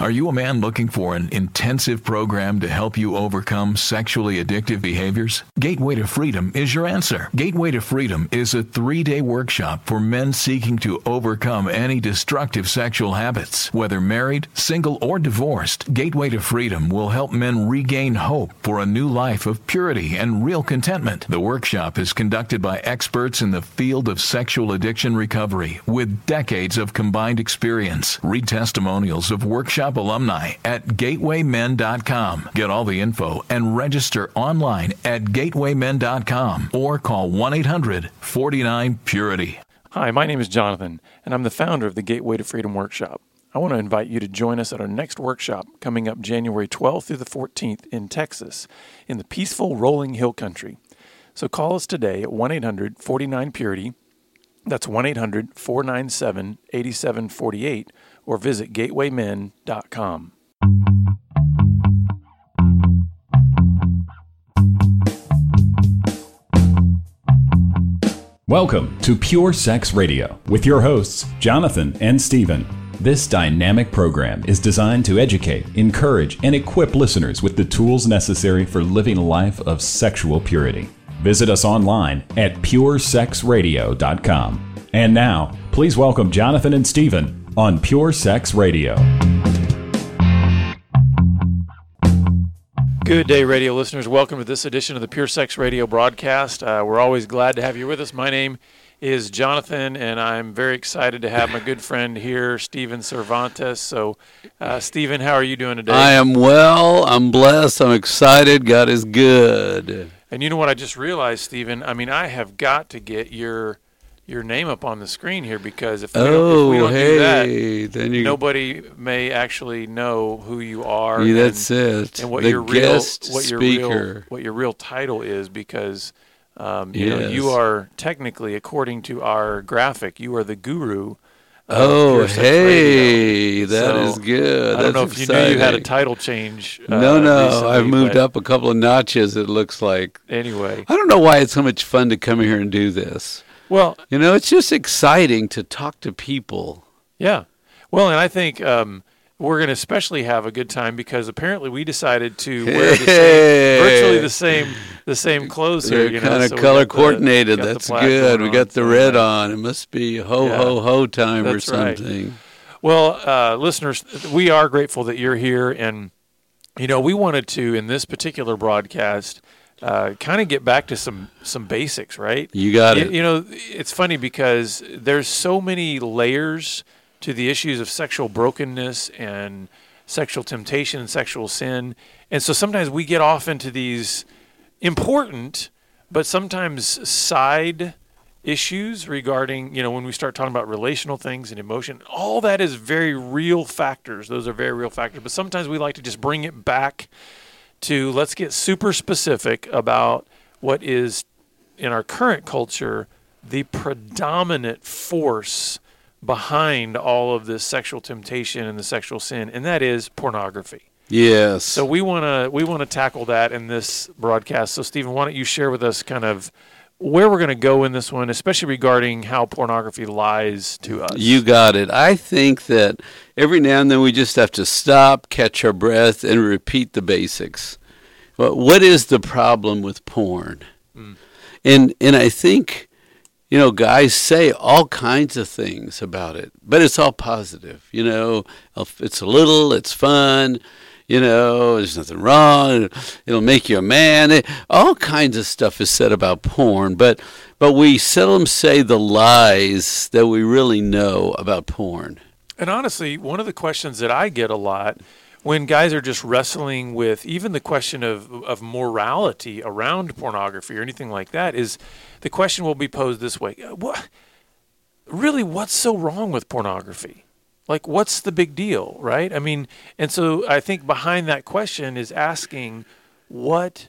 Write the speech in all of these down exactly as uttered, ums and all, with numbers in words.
Are you a man looking for an intensive program to help you overcome sexually addictive behaviors? Gateway to Freedom is your answer. Gateway to Freedom is a three-day workshop for men seeking to overcome any destructive sexual habits. Whether married, single, or divorced, Gateway to Freedom will help men regain hope for a new life of purity and real contentment. The workshop is conducted by experts in the field of sexual addiction recovery with decades of combined experience. Read testimonials of workshop alumni at gateway men dot com. Get all the info and register online at gateway men dot com or call one eight hundred forty-nine purity. Hi, my name is Jonathan, and I'm the founder of the Gateway to Freedom Workshop. I want to invite you to join us at our next workshop coming up January twelfth through the fourteenth in Texas, in the peaceful rolling hill country. So call us today at one eight hundred forty-nine purity. That's one eight hundred four nine seven eight seven four eight, or visit gateway men dot com. Welcome to Pure Sex Radio with your hosts, Jonathan and Stephen. This dynamic program is designed to educate, encourage, and equip listeners with the tools necessary for living a life of sexual purity. Visit us online at pure sex radio dot com. And now, please welcome Jonathan and Stephen on Pure Sex Radio. Good day, radio listeners. Welcome to this edition of the Pure Sex Radio broadcast. Uh, we're always glad to have you with us. My name is Jonathan, and I'm very excited to have my good friend here, Stephen Cervantes. So, uh, Stephen, how are you doing today? I am well. I'm blessed. I'm excited. God is good. And you know what I just realized, Stephen? I mean, I have got to get your your name up on the screen here, because if we oh, don't, if we don't hey, do that, then you, nobody may actually know who you are. Yeah, and, that's it. And what the your real guest what your speaker. real what your real title is, because um, you yes. know you are technically, according to our graphic, you are the guru. Oh, hey, that so, is good. I don't That's know if exciting. you knew you had a title change. Uh, no, no, recently, I've moved up a couple of notches, it looks like. Anyway. I don't know why it's so much fun to come here and do this. Well, you know, it's just exciting to talk to people. Yeah. Well, and I think um, we're going to especially have a good time because apparently we decided to wear the same, virtually the same the same clothes here. They're you know, kind of so color the, coordinated. That's good. We got the so red nice. on. It must be ho, yeah, ho, ho time that's or something. Right. Well, uh, listeners, we are grateful that you're here. And, you know, we wanted to, in this particular broadcast, Uh, kind of get back to some, some basics, right? You got you, it. You know, it's funny because there's so many layers to the issues of sexual brokenness and sexual temptation and sexual sin. And so sometimes we get off into these important but sometimes side issues regarding, you know, when we start talking about relational things and emotion. All that is very real factors. Those are very real factors. But sometimes we like to just bring it back to let's get super specific about what is, in our current culture, the predominant force behind all of this sexual temptation and the sexual sin, and that is pornography. Yes. So we want to we want to tackle that in this broadcast. So, Stephen, why don't you share with us kind of where we're going to go in this one, especially regarding how pornography lies to us. You got it. I think that every now and then we just have to stop, catch our breath, and repeat the basics. Well, what is the problem with porn? Mm. And and I think, you know, guys say all kinds of things about it, but it's all positive. You know, it's a little, it's fun. You know, there's nothing wrong. It'll make you a man. All kinds of stuff is said about porn, but but we seldom say the lies that we really know about porn. And honestly, one of the questions that I get a lot when guys are just wrestling with even the question of, of morality around pornography or anything like that is the question will be posed this way. What, really, what's so wrong with pornography? Like, what's the big deal, right? I mean, and so I think behind that question is asking what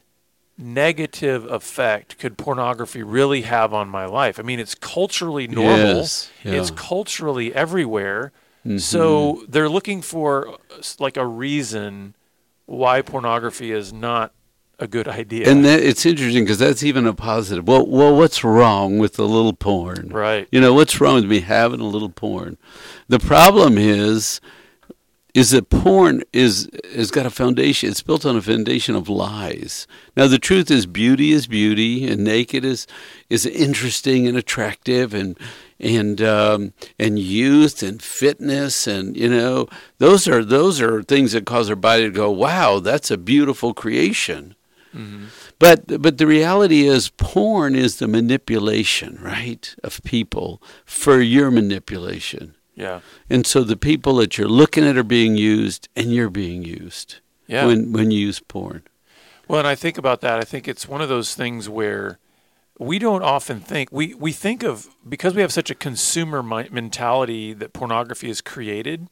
negative effect could pornography really have on my life? I mean, it's culturally normal. Yes, yeah. It's culturally everywhere. Mm-hmm. So they're looking for like a reason why pornography is not a good idea. And that, it's interesting because that's even a positive. Well, well, what's wrong with a little porn? Right. You know, what's wrong with me having a little porn? The problem is is that porn is has got a foundation. It's built on a foundation of lies. Now, the truth is, beauty is beauty, and naked is is interesting and attractive, and and um, and youth and fitness, and you know, those are those are things that cause our body to go, wow, that's a beautiful creation. Mm-hmm. But but the reality is, porn is the manipulation, right, of people for your manipulation. Yeah. And so the people that you're looking at are being used, and you're being used yeah. when when you use porn. Well, and I think about that. I think it's one of those things where we don't often think, we, we think of, because we have such a consumer mi- mentality that pornography is created,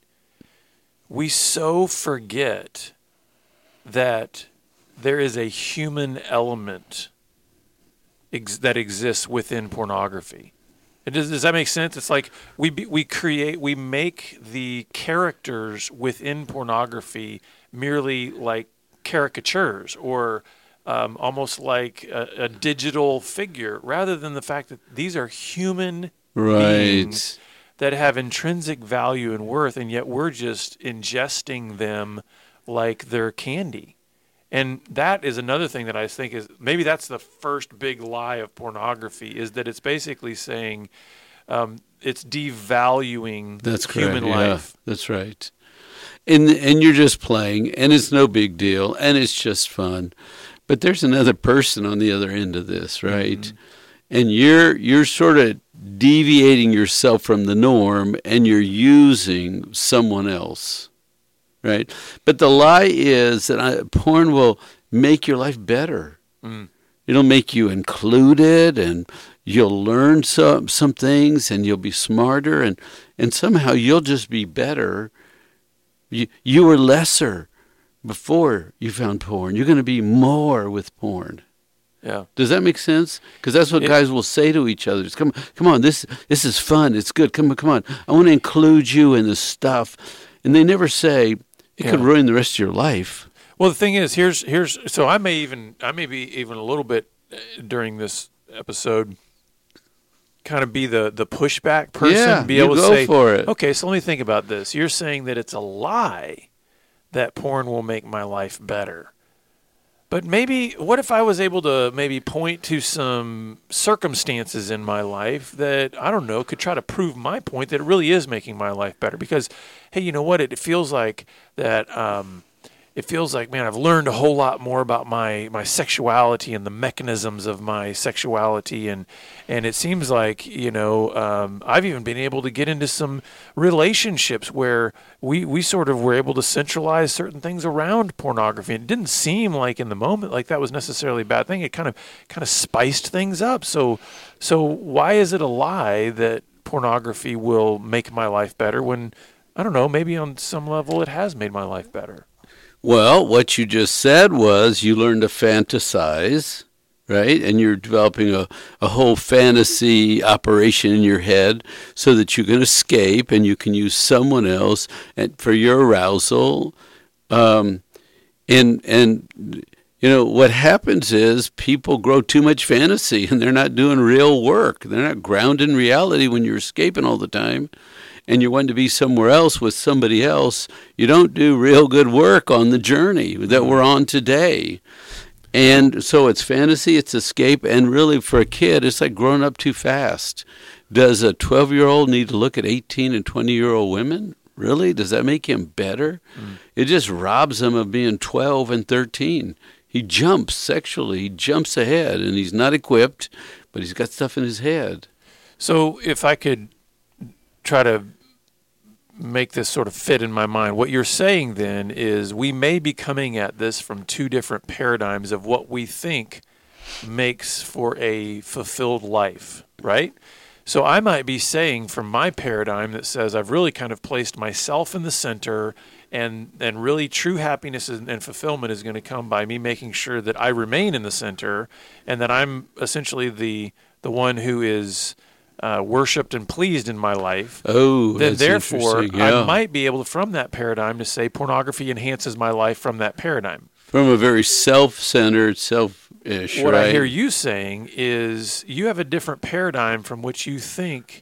we so forget that there is a human element ex- that exists within pornography. Does, does that make sense? It's like we be, we create, we make the characters within pornography merely like caricatures or um, almost like a, a digital figure, rather than the fact that these are human right. beings that have intrinsic value and worth, and yet we're just ingesting them like they're candy. And that is another thing that I think is, maybe that's the first big lie of pornography, is that it's basically saying um, it's devaluing that's human correct. life. Yeah, that's right. And and you're just playing, and it's no big deal, and it's just fun. But there's another person on the other end of this, right? Mm-hmm. And you're you're sort of deviating yourself from the norm, and you're using someone else. Right, but the lie is that I, porn will make your life better. Mm. It'll make you included, and you'll learn some some things, and you'll be smarter, and, and somehow you'll just be better. You you were lesser before you found porn. You're going to be more with porn. Yeah. Does that make sense? Because that's what it, guys will say to each other. Come come on, this this is fun. It's good. Come on, come on. I want to include you in this stuff, and they never say. It yeah. could ruin the rest of your life. Well, the thing is, here's here's so I may even I may be even a little bit during this episode kind of be the the pushback person, yeah, be able you to go say, for it. Okay, so let me think about this. You're saying that it's a lie that porn will make my life better. But maybe, what if I was able to maybe point to some circumstances in my life that, I don't know, could try to prove my point that it really is making my life better? Because, hey, you know what? It, it feels like that, um, it feels like, man, I've learned a whole lot more about my, my sexuality and the mechanisms of my sexuality. And, and it seems like, you know, um, I've even been able to get into some relationships where we, we sort of were able to centralize certain things around pornography. And it didn't seem like in the moment like that was necessarily a bad thing. It kind of kind of spiced things up. So so why is it a lie that pornography will make my life better when, I don't know, maybe on some level it has made my life better? Well, what you just said was you learn to fantasize, right? And you're developing a, a whole fantasy operation in your head so that you can escape and you can use someone else and, for your arousal. Um, and, and, you know, what happens is people grow too much fantasy and they're not doing real work. They're not grounded in reality when you're escaping all the time. And you want to be somewhere else with somebody else, you don't do real good work on the journey that we're on today. And so it's fantasy, it's escape, and really for a kid, it's like growing up too fast. Does a twelve-year-old need to look at eighteen and twenty-year-old women? Really? Does that make him better? Mm. It just robs him of being twelve and thirteen. He jumps sexually, he jumps ahead, and he's not equipped, but he's got stuff in his head. So if I could try to make this sort of fit in my mind. What you're saying then is we may be coming at this from two different paradigms of what we think makes for a fulfilled life, right? So I might be saying from my paradigm that says I've really kind of placed myself in the center, and and really true happiness and, and fulfillment is going to come by me making sure that I remain in the center and that I'm essentially the the one who is Uh, worshipped and pleased in my life. Oh, then that's therefore interesting. Yeah. I might be able to, from that paradigm, to say pornography enhances my life from that paradigm. From a very self-centered, selfish, What right? I hear you saying is you have a different paradigm from which you think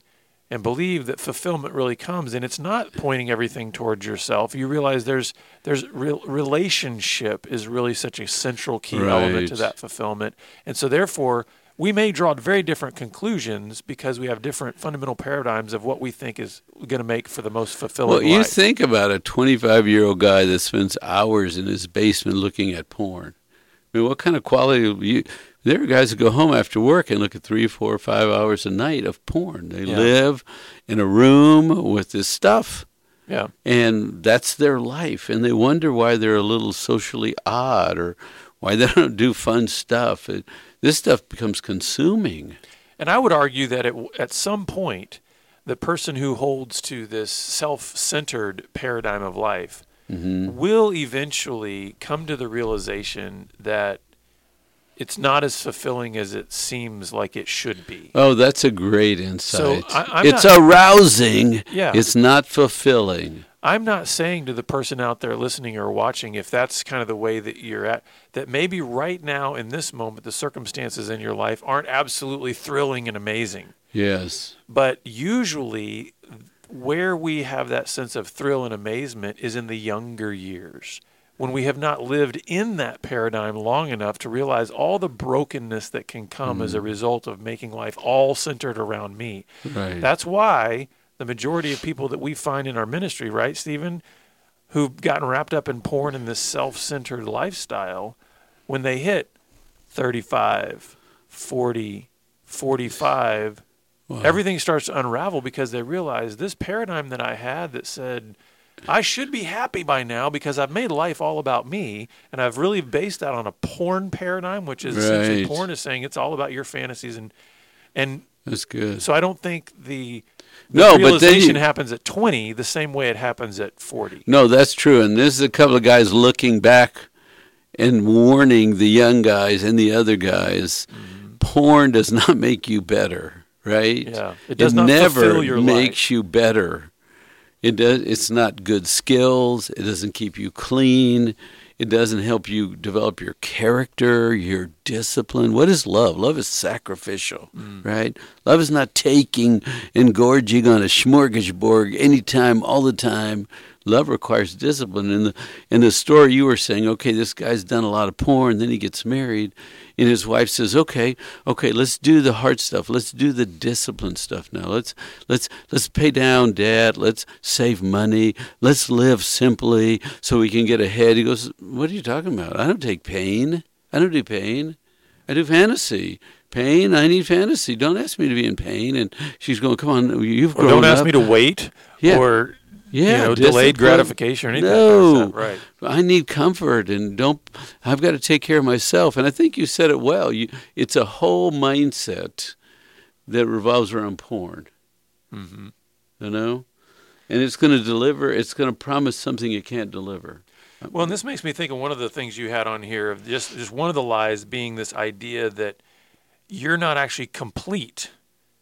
and believe that fulfillment really comes, and it's not pointing everything towards yourself. You realize there's there's real relationship is really such a central key Right. element to that fulfillment, and so therefore we may draw very different conclusions because we have different fundamental paradigms of what we think is going to make for the most fulfilling Well, you life. think about a twenty-five-year-old guy that spends hours in his basement looking at porn. I mean, what kind of quality? You, there are guys that go home after work and look at three, four, five hours a night of porn. They Yeah. live in a room with this stuff, Yeah. and that's their life. And they wonder why they're a little socially odd or why they don't do fun stuff. It, this stuff becomes consuming. And I would argue that it, at some point, the person who holds to this self-centered paradigm of life Mm-hmm. will eventually come to the realization that it's not as fulfilling as it seems like it should be. Oh, that's a great insight. I- I'm it's not- arousing. Yeah. It's not fulfilling. I'm not saying to the person out there listening or watching, if that's kind of the way that you're at, that maybe right now in this moment, the circumstances in your life aren't absolutely thrilling and amazing. Yes. But usually where we have that sense of thrill and amazement is in the younger years, when we have not lived in that paradigm long enough to realize all the brokenness that can come mm. as a result of making life all centered around me. Right. That's why the majority of people that we find in our ministry, right, Stephen, who've gotten wrapped up in porn and this self-centered lifestyle, when they hit thirty-five, forty, forty-five, wow. everything starts to unravel because they realize this paradigm that I had that said, I should be happy by now because I've made life all about me, and I've really based that on a porn paradigm, which is right. essentially porn is saying it's all about your fantasies. And and that's good. So I don't think the, the no, realization but then you, happens at twenty the same way it happens at forty. No, that's true. And this is a couple of guys looking back and warning the young guys and the other guys, mm-hmm. porn does not make you better, right? Yeah, it does it not never fulfill your makes life. you better. It does. It's not good skills. It doesn't keep you clean. It doesn't help you develop your character, your discipline. What is love? Love is sacrificial, mm. right? Love is not taking and gorging on a smorgasbord anytime, all the time. Love requires discipline. In the in the story you were saying, okay, this guy's done a lot of porn, then he gets married, and his wife says, okay, okay, let's do the hard stuff. Let's do the discipline stuff now. Let's let's let's pay down debt. Let's save money. Let's live simply so we can get ahead. He goes, what are you talking about? I don't take pain. I don't do pain. I do fantasy. Pain, I need fantasy. Don't ask me to be in pain. And she's going, come on, you've grown or don't ask up. me to wait. Yeah. Or Yeah, you know, discipline. delayed gratification or anything. No, Like that. Right. I need comfort, and don't. I've got to take care of myself. And I think you said it well. You, it's a whole mindset that revolves around porn. Mm-hmm. You know, and it's going to deliver. It's going to promise something it can't deliver. Well, and this makes me think of one of the things you had on here of just just one of the lies being this idea that you're not actually complete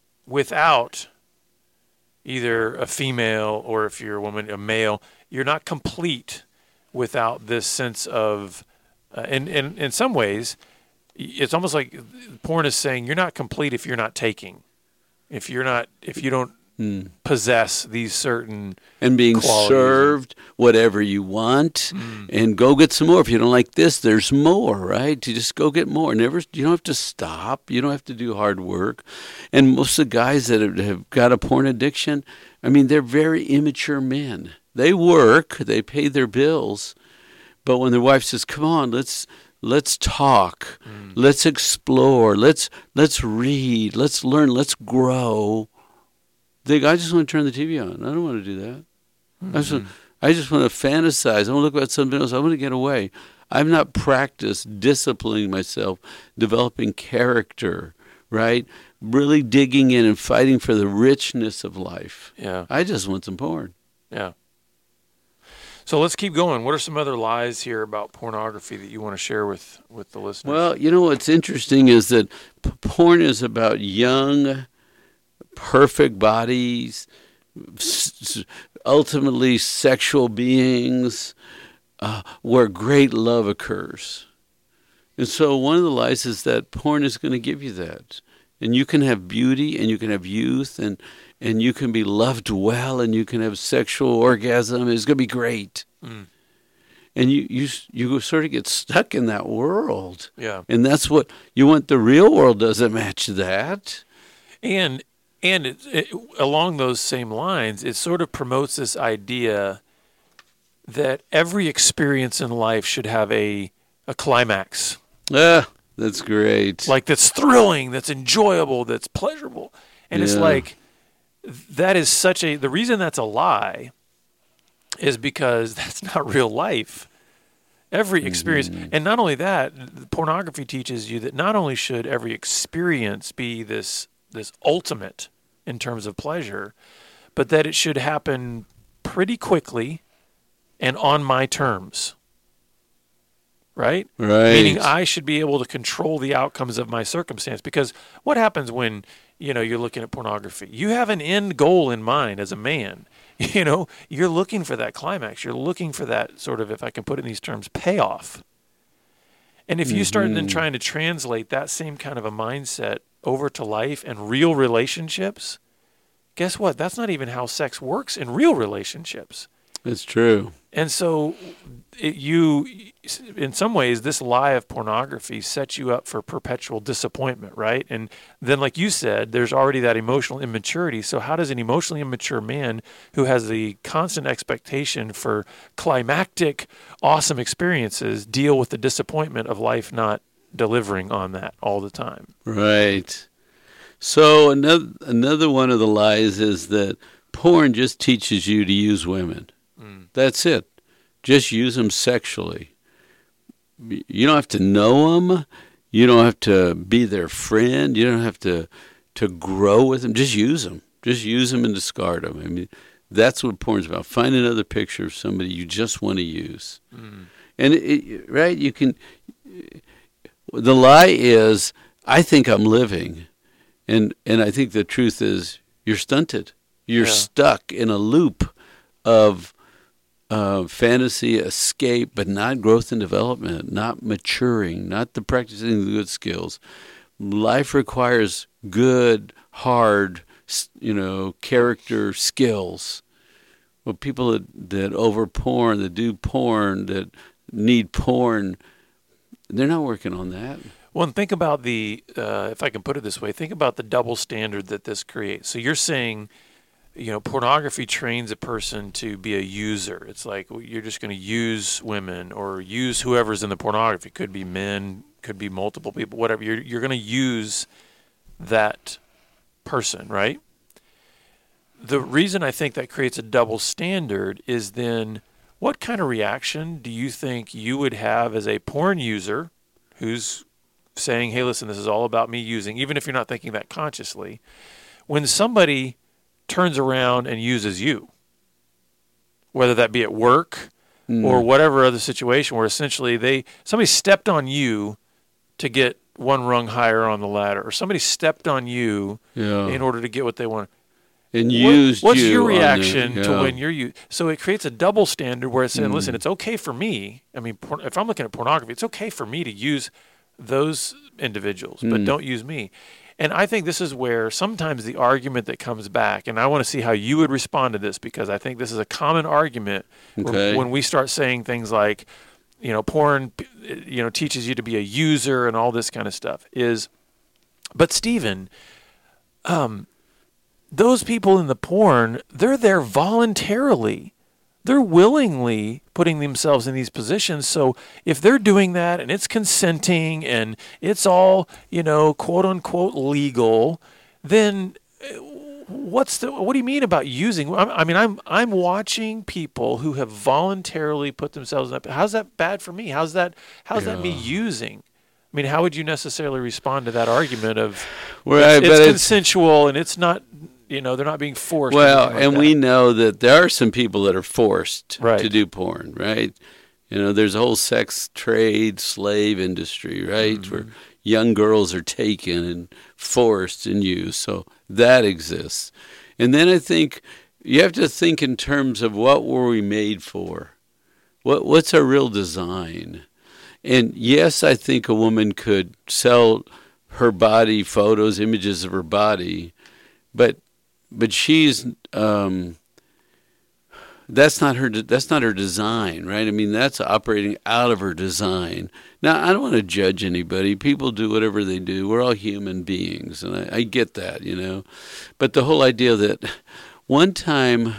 without either a female or, if you're a woman, a male. You're not complete without this sense of, uh, and, and in some ways, it's almost like porn is saying you're not complete if you're not taking, if you're not, if you don't mm. possess these certain and being qualities. Served whatever you want, mm. and go get some more. If you don't like this, there's more, right? You just go get more. Never, you don't have to stop. You don't have to do hard work. And most of the guys that have, have got a porn addiction, I mean, they're very immature men. They work, they pay their bills, but when their wife says, "Come on, let's let's talk, mm. let's explore, let's let's read, let's learn, let's grow," they I just want to turn the T V on. I don't want to do that. Mm-hmm. I, just want, I just want to fantasize. I want to look about something else. I want to get away. I've not practiced disciplining myself, developing character, right? Really digging in and fighting for the richness of life. Yeah. I just want some porn. Yeah. So let's keep going. What are some other lies here about pornography that you want to share with, with the listeners? Well, you know what's interesting is that p- porn is about young, perfect bodies, s- ultimately sexual beings, uh, where great love occurs. And so one of the lies is that porn is going to give you that. And you can have beauty and you can have youth and, and you can be loved well, and you can have sexual orgasm. It's going to be great. Mm. And you, you you sort of get stuck in that world. Yeah. And that's what you want. The real world doesn't match that. And and it, it, along those same lines, it sort of promotes this idea that every experience in life should have a a climax. Ah, that's great. Like that's thrilling, that's enjoyable, that's pleasurable. And yeah. It's like that is such a the reason that's a lie is because that's not real life. Every experience, mm-hmm. and not only that, pornography teaches you that not only should every experience be this this ultimate in terms of pleasure, but that it should happen pretty quickly and on my terms. Right? Right. Meaning I should be able to control the outcomes of my circumstance. Because what happens when, you know, you're looking at pornography? You have an end goal in mind as a man. You know, you're looking for that climax. You're looking for that sort of, if I can put it in these terms, payoff. And if you start mm-hmm. then trying to translate that same kind of a mindset over to life and real relationships, guess what? That's not even how sex works in real relationships. It's true. And so it, you, in some ways, this lie of pornography sets you up for perpetual disappointment, right? And then, like you said, there's already that emotional immaturity. So how does an emotionally immature man who has the constant expectation for climactic, awesome experiences deal with the disappointment of life not delivering on that all the time? Right. So another another one of the lies is that porn just teaches you to use women. That's it. Just use them sexually. You don't have to know them. You don't have to be their friend. You don't have to to grow with them. Just use them. Just use them and discard them. I mean, that's what porn's about. Find another picture of somebody you just want to use. Mm. And, it, right, you can... The lie is, I think I'm living. And, and I think the truth is, you're stunted. You're yeah. stuck in a loop of... Uh, fantasy, escape, but not growth and development, not maturing, not the practicing the good skills. Life requires good, hard, you know, character skills. Well, people that, that over porn, that do porn, that need porn, they're not working on that. Well, and think about the, uh, if I can put it this way, think about the double standard that this creates. So you're saying, you know, pornography trains a person to be a user. It's like you're just going to use women or use whoever's in the pornography. Could be men, could be multiple people, whatever. You're you're going to use that person, right? The reason I think that creates a double standard is then what kind of reaction do you think you would have as a porn user who's saying, hey, listen, this is all about me using, even if you're not thinking that consciously, when somebody turns around and uses you, whether that be at work mm. or whatever other situation where essentially they somebody stepped on you to get one rung higher on the ladder, or somebody stepped on you yeah. in order to get what they want. And what, used what's you your reaction the, yeah. to when you're used? So it creates a double standard where it's saying, mm. listen, it's okay for me. I mean, por- if I'm looking at pornography, it's okay for me to use those individuals, mm. but don't use me. And I think this is where sometimes the argument that comes back, and I want to see how you would respond to this, because I think this is a common argument okay. when we start saying things like, you know, porn, you know, teaches you to be a user and all this kind of stuff. Is, but Stephen, um, those people in the porn, they're there voluntarily. They're willingly putting themselves in these positions. So if they're doing that and it's consenting and it's all, you know, quote unquote legal, then what's the, what do you mean about using? I mean, I'm, I'm watching people who have voluntarily put themselves in that. How's that bad for me? How's that, how's yeah. that me using? I mean, how would you necessarily respond to that argument of well, it's, it's consensual it's, and it's not, you know, they're not being forced. Well, like and that. we know that there are some people that are forced right. to do porn, right? You know, there's a whole sex trade, slave industry, right, mm-hmm. where young girls are taken and forced and used. So that exists. And then I think you have to think in terms of what were we made for? What What's our real design? And yes, I think a woman could sell her body, photos, images of her body, but but she's um, that's not her. That's not her design, right? I mean, that's operating out of her design. Now, I don't want to judge anybody. People do whatever they do. We're all human beings, and I, I get that, you know. But the whole idea that one time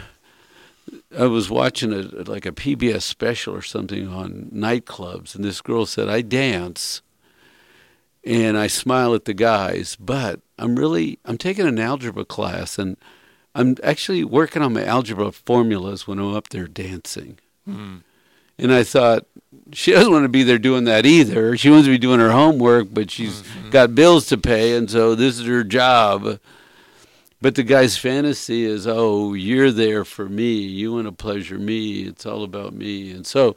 I was watching a like a P B S special or something on nightclubs, and this girl said, "I dance, and I smile at the guys, but I'm really I'm taking an algebra class, and I'm actually working on my algebra formulas when I'm up there dancing." Mm. And I thought, she doesn't want to be there doing that either. She wants to be doing her homework, but she's mm-hmm. got bills to pay, and so this is her job. But the guy's fantasy is, oh, you're there for me. You want to pleasure me. It's all about me. And so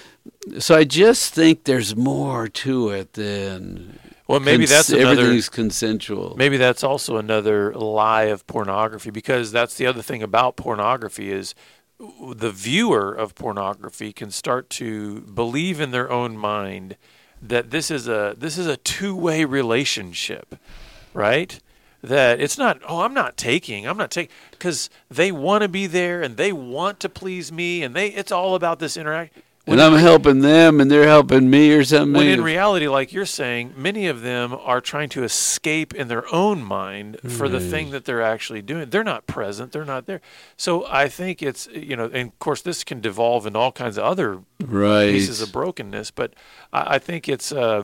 so I just think there's more to it than well, maybe cons- that's another, everything's consensual. Maybe that's also another lie of pornography, because that's the other thing about pornography is the viewer of pornography can start to believe in their own mind that this is a this is a two-way relationship, right? That it's not, oh, I'm not taking, I'm not taking, because they want to be there and they want to please me, and they it's all about this interaction. And I'm helping them and they're helping me or something. When in reality, like you're saying, many of them are trying to escape in their own mind for right. the thing that they're actually doing. They're not present. They're not there. So I think it's, you know, and of course this can devolve into all kinds of other right. pieces of brokenness. But I, I think it's, uh,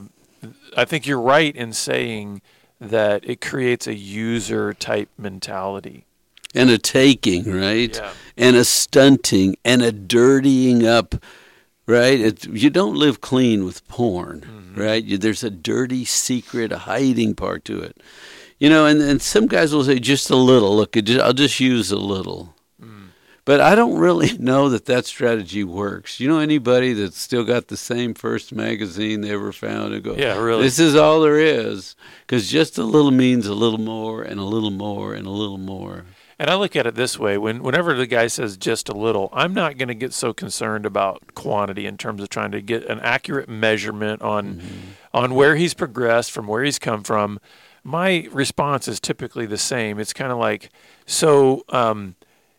I think you're right in saying that it creates a user type mentality. And a taking, right? Yeah. And a stunting and a dirtying up. Right? It, you don't live clean with porn, mm-hmm. right? You, there's a dirty secret, a hiding part to it. You know, and, and some guys will say just a little. Look, it, I'll just use a little. Mm. But I don't really know that that strategy works. You know anybody that's still got the same first magazine they ever found and go, yeah, really? This is all there is? Because just a little means a little more and a little more and a little more. And I look at it this way, when whenever the guy says just a little, I'm not going to get so concerned about quantity in terms of trying to get an accurate measurement on mm-hmm. on where he's progressed from where he's come from. My response is typically the same. It's kind of like, so um,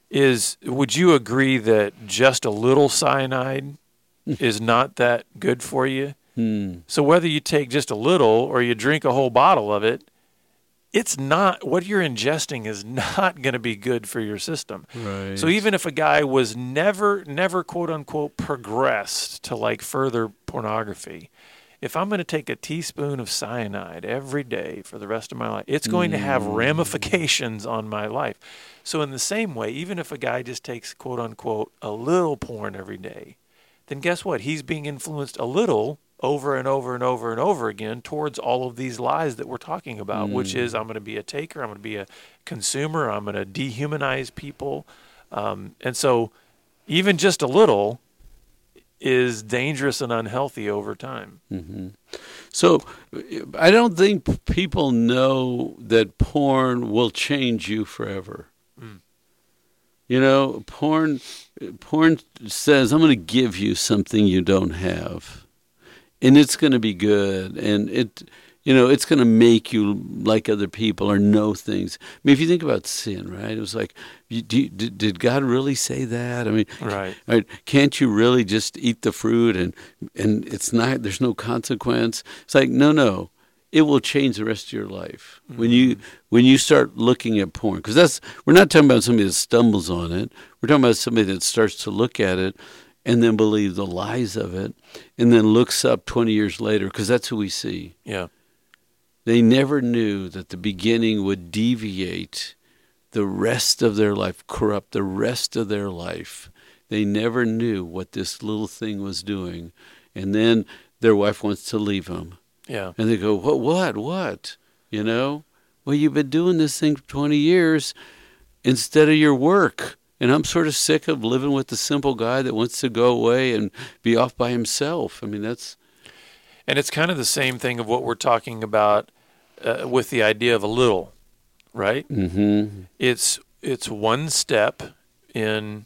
is would you agree that just a little cyanide is not that good for you? Mm. So whether you take just a little or you drink a whole bottle of it, it's not, what you're ingesting is not going to be good for your system. Right. So even if a guy was never, never quote unquote progressed to like further pornography, if I'm going to take a teaspoon of cyanide every day for the rest of my life, it's going mm. to have ramifications on my life. So in the same way, even if a guy just takes quote unquote a little porn every day, then guess what? He's being influenced a little over and over and over and over again towards all of these lies that we're talking about, mm. which is I'm going to be a taker, I'm going to be a consumer, I'm going to dehumanize people. Um, and so even just a little is dangerous and unhealthy over time. Mm-hmm. So I don't think people know that porn will change you forever. Mm. You know, porn, porn says, I'm going to give you something you don't have. And it's going to be good, and it, you know, it's going to make you like other people or know things. I mean, if you think about sin, right? It was like, you, do, did, did God really say that? I mean, right. right? Can't you really just eat the fruit and and it's not? There's no consequence. It's like, no, no, it will change the rest of your life mm-hmm. when you when you start looking at porn. Because that's we're not talking about somebody that stumbles on it. We're talking about somebody that starts to look at it and then believe the lies of it, and then looks up twenty years later, because that's who we see. Yeah. They never knew that the beginning would deviate the rest of their life, corrupt the rest of their life. They never knew what this little thing was doing. And then their wife wants to leave them. Yeah. And they go, what, what, what? You know? Well, you've been doing this thing for twenty years instead of your work. And I'm sort of sick of living with the simple guy that wants to go away and be off by himself. I mean, that's... And it's kind of the same thing of what we're talking about uh, with the idea of a little, right? Mm-hmm. It's it's one step in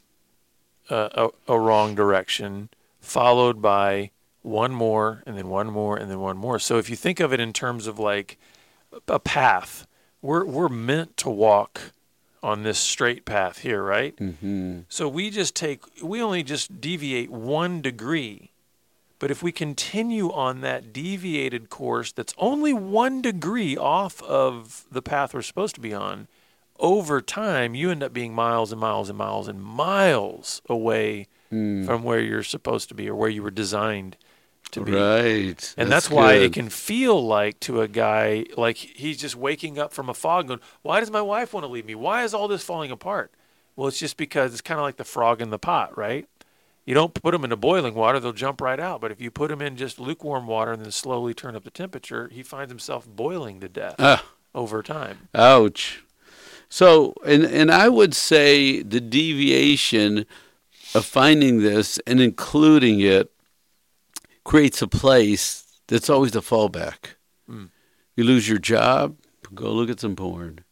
a, a, a wrong direction, followed by one more, and then one more, and then one more. So if you think of it in terms of like a path, we're we're meant to walk on this straight path here, right? Mm-hmm. So we just take, we only just deviate one degree. But if we continue on that deviated course that's only one degree off of the path we're supposed to be on, over time, you end up being miles and miles and miles and miles away mm. from where you're supposed to be or where you were designed to be. Right. And that's, that's why good. it can feel like to a guy, like he's just waking up from a fog going, why does my wife want to leave me? Why is all this falling apart? Well, it's just because it's kind of like the frog in the pot, right? You don't put them into boiling water, they'll jump right out. But if you put them in just lukewarm water and then slowly turn up the temperature, he finds himself boiling to death ah. over time. Ouch. So, and, and I would say the deviation of finding this and including it creates a place that's always a fallback. Mm. You lose your job, go look at some porn.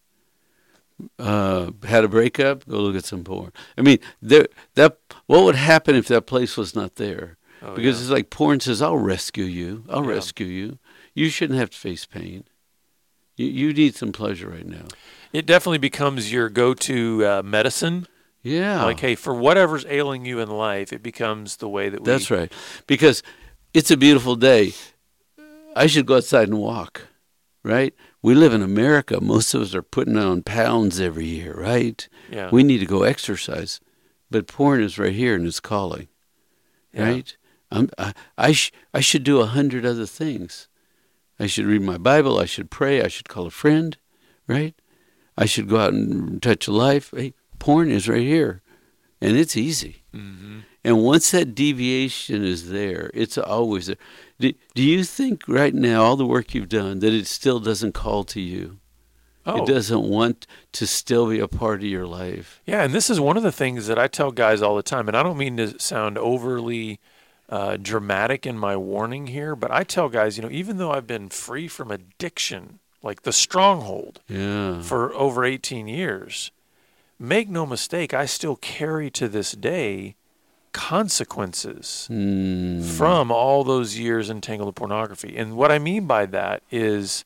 Uh, had a breakup, go look at some porn. I mean, there that what would happen if that place was not there? Oh, because yeah. it's like porn says, "I'll rescue you. I'll yeah. rescue you. You shouldn't have to face pain. You you need some pleasure right now." It definitely becomes your go-to uh, medicine. Yeah, like hey, for whatever's ailing you in life, it becomes the way that we. That's right, because it's a beautiful day. I should go outside and walk, right? We live in America. Most of us are putting on pounds every year, right? Yeah. We need to go exercise. But porn is right here and it's calling, yeah. right? I'm, I I, sh- I should do a hundred other things. I should read my Bible. I should pray. I should call a friend, right? I should go out and touch a life. Hey, porn is right here, and it's easy. Mm-hmm. And once that deviation is there, it's always there. Do, do you think right now, all the work you've done, that it still doesn't call to you? Oh. It doesn't want to still be a part of your life? Yeah, and this is one of the things that I tell guys all the time, and I don't mean to sound overly uh, dramatic in my warning here, but I tell guys, you know, even though I've been free from addiction, like the stronghold, yeah. for over eighteen years, make no mistake, I still carry to this day consequences mm. from all those years entangled in pornography. And what I mean by that is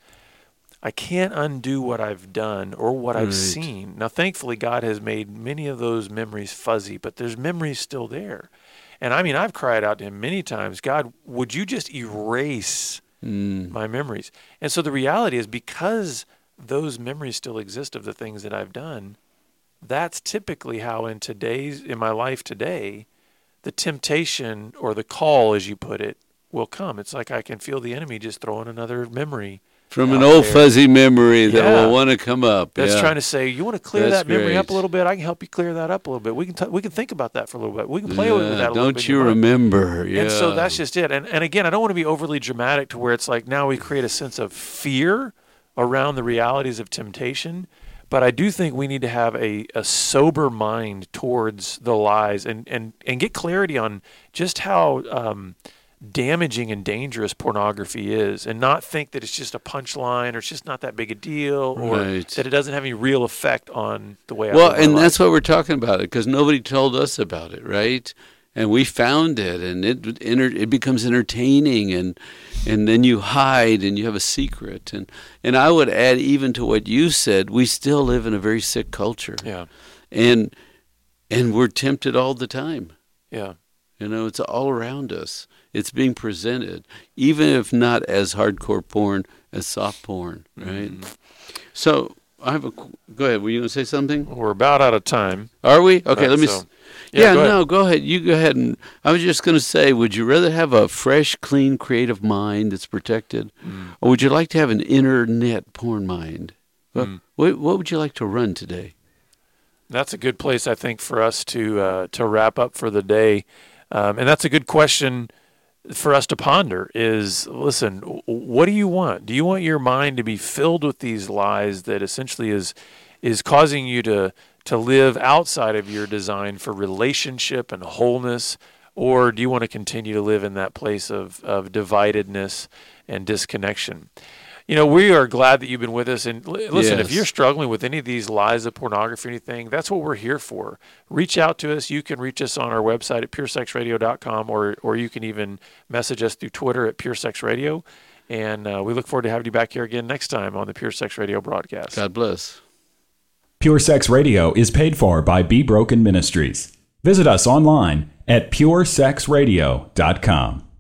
I can't undo what I've done or what right. I've seen. Now, thankfully, God has made many of those memories fuzzy, but there's memories still there. And I mean, I've cried out to him many times, God, would you just erase mm. my memories? And so the reality is, because those memories still exist of the things that I've done, that's typically how in today's, in my life today, the temptation or the call, as you put it, will come. It's like I can feel the enemy just throwing another memory from an old there. fuzzy memory that yeah. will want to come up. That's yeah. trying to say, you want to clear That's that memory great. up a little bit? I can help you clear that up a little bit. We can t- we can think about that for a little bit. We can play yeah. with that a little don't bit. Don't you remember? Yeah. And so that's just it. And and again, I don't want to be overly dramatic to where it's like now we create a sense of fear around the realities of temptation. But I do think we need to have a, a sober mind towards the lies and, and, and get clarity on just how um, damaging and dangerous pornography is, and not think that it's just a punchline or it's just not that big a deal, or right. that it doesn't have any real effect on the way I well, live my and life. That's what we're talking about, it because nobody told us about it, right? And we found it, and it it becomes entertaining, and and then you hide, and you have a secret. And, and I would add, even to what you said, we still live in a very sick culture. Yeah. And and we're tempted all the time. Yeah. You know, it's all around us. It's being presented, even if not as hardcore porn as soft porn, right? Mm-hmm. So I have a. Go ahead. Were you going to say something? We're about out of time. Are we? Okay. Right, let me. So. S- Yeah, yeah go no, go ahead. You go ahead. And I was just going to say, would you rather have a fresh, clean, creative mind that's protected, mm. or would you like to have an internet porn mind? Mm. What, what would you like to run today? That's a good place, I think, for us to uh, to wrap up for the day. Um, and that's a good question for us to ponder is, listen, what do you want? Do you want your mind to be filled with these lies that essentially is is causing you to to live outside of your design for relationship and wholeness, or do you want to continue to live in that place of, of dividedness and disconnection? You know, we are glad that you've been with us. And listen, yes. if you're struggling with any of these lies of pornography or anything, that's what we're here for. Reach out to us. You can reach us on our website at pure sex radio dot com, or or you can even message us through Twitter at PureSexRadio. And uh, we look forward to having you back here again next time on the Pure Sex Radio broadcast. God bless. Pure Sex Radio is paid for by Be Broken Ministries. Visit us online at pure sex radio dot com.